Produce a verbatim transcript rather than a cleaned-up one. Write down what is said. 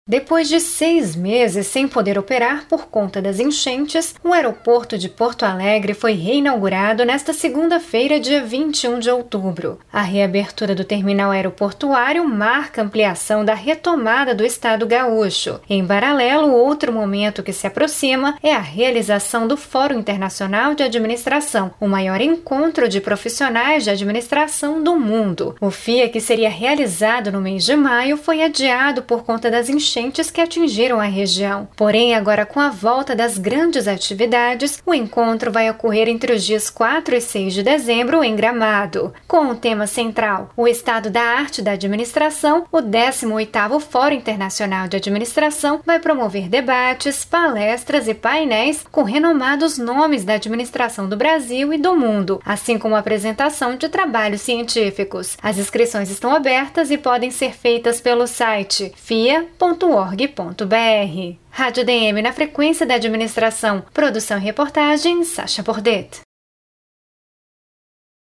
Depois de seis meses sem poder operar por conta das enchentes, o aeroporto de Porto Alegre foi reinaugurado nesta segunda-feira, dia vinte e um de outubro. A reabertura do terminal aeroportuário marca a ampliação da retomada do estado gaúcho. Em paralelo, outro momento que se aproxima é a realização do Fórum Internacional de Administração, o maior encontro de profissionais de administração do mundo. O F I A, que seria realizado no mês de maio, foi adiado por conta das enchentes que atingiram a região. Porém, agora com a volta das grandes atividades, o encontro vai ocorrer entre os dias quatro e seis de dezembro em Gramado. Com o tema central, o Estado da Arte da Administração, o décimo oitavo Fórum Internacional de Administração vai promover debates, palestras e painéis com renomados nomes da administração do Brasil e do mundo, assim como a apresentação de trabalhos científicos. As inscrições estão abertas e podem ser feitas pelo site fia ponto org ponto br. Rádio D M na frequência da administração. Produção e reportagem, Sasha Bordet.